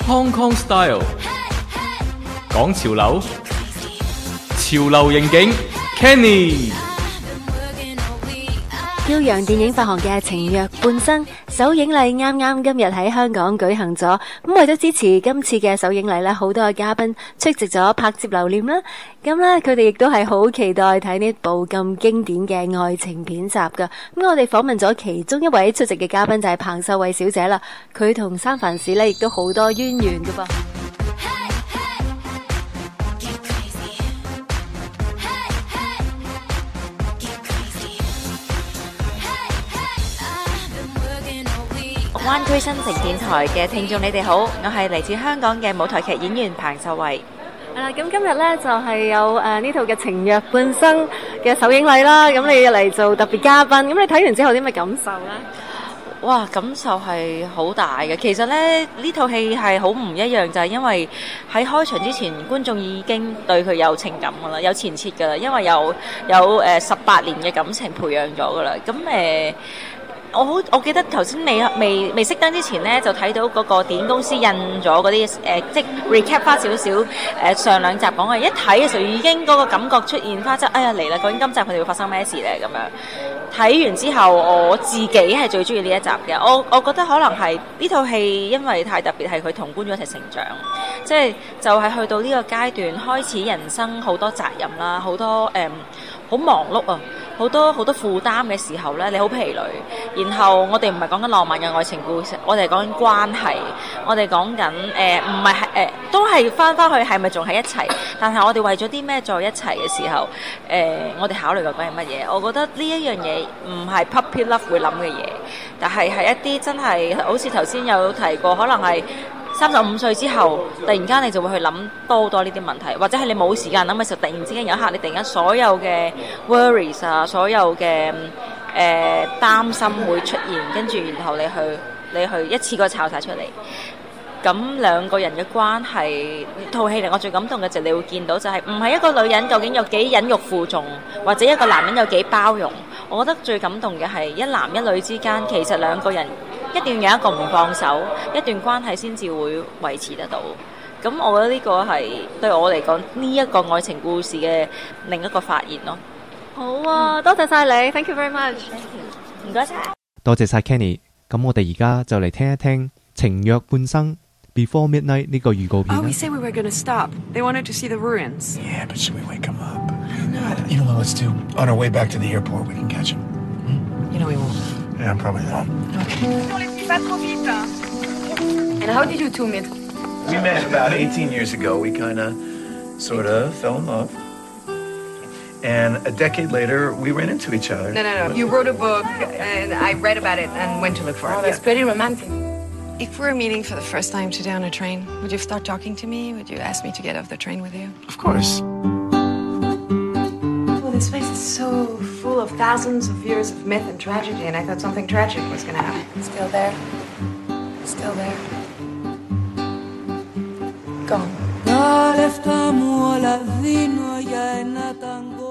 Hong Kong Style， 講潮流，潮流刑警 Kenny。 耀陽電影發行嘅《情若半生》首映禮啱今日喺香港舉行咗，咁為咗支持今次嘅首映禮咧，好多嘅嘉賓出席咗拍攝留念啦。咁咧，佢哋亦都係好期待睇呢部咁經典嘅愛情片集噶。咁我哋訪問咗其中一位出席嘅嘉賓就係彭秀慧小姐啦，佢同三藩市咧亦都好多淵源噶噃。 灣區新城電台嘅聽眾，你哋好，我係嚟自香港嘅舞台劇演員彭秀慧。 咁今日咧就係有呢套嘅《情若半生》嘅首映禮啦，咁你嚟做特別嘉賓，咁你睇完之後有啲咩感受咧？ 哇，感受係好大嘅。其實咧呢套戲係好唔一樣，就係因為喺開場之前，觀眾已經對佢有情感噶啦，有前設噶啦，因為有18年嘅感情培養咗噶啦。咁我記得頭先未熄燈之前咧，就睇到嗰個電影公司印咗嗰啲即 recap 翻少少上兩集講嘅，一睇嘅時候已經嗰個感覺出現翻，即係哎呀嚟啦！究竟今集佢哋會發生咩事咧？咁樣睇完之後，我自己係最中意呢一集嘅。我覺得可能係呢套戲因為太特別，係佢同觀眾一齊成長，即係就係去到呢個階段開始人生好多責任啦，好多好忙碌啊，好多負擔嘅時候咧，你好疲累。然後我哋唔係講緊浪漫嘅愛情故事，我哋講緊關係，我哋講緊唔係都係翻去係咪仲喺一齊？但係我哋為咗啲咩在一齊嘅時候，我哋考慮究竟係乜嘢？我覺得呢一樣嘢唔係 puppy love 會諗嘅嘢，但係一啲真係好似頭先有提過，可能係35歲之後，突然間你就會去諗多呢啲問題，或者係你冇時間諗嘅時候，突然之間有一刻你突然間所有嘅 worries 啊，所有嘅擔心會出現，跟住然後你去一次過炒晒出嚟。咁兩個人嘅關係，套戲令我最感動嘅就係你會見到就係唔係一個女人究竟有幾忍辱負重，或者一個男人有幾包容。我覺得最感動嘅係一男一女之間，其實兩個人一定要有一個唔放手，一段關係先至會維持得到。咁我覺得呢個係對我嚟講呢一個愛情故事嘅另一個發現咯。 好啊，多謝晒你 ，Thank you very much。 唔該晒， 多謝晒 Kenny。咁我哋而家就嚟聽一聽《情若半生》Before Midnight 呢個預告片。 Oh, we said we were going to stop. They wanted to see the ruins. Yeah, but should we wake them up? No. You know what, let's do? On our way back to the airport, we can catch them. You know we won't. Yeah, probably not. And how did you two meet? We met about 18 years ago. We kind of, sort of, fell in love. And a decade later, we ran into each other. No. You wrote a book, and I read about it and went to look for it. Oh, that's pretty romantic. If we were meeting for the first time today on a train, would you start talking to me? Would you ask me to get off the train with you? Of course. Well, this place is so full of thousands of years of myth and tragedy, and I thought something tragic was going to happen. Still there. Still there. Gone.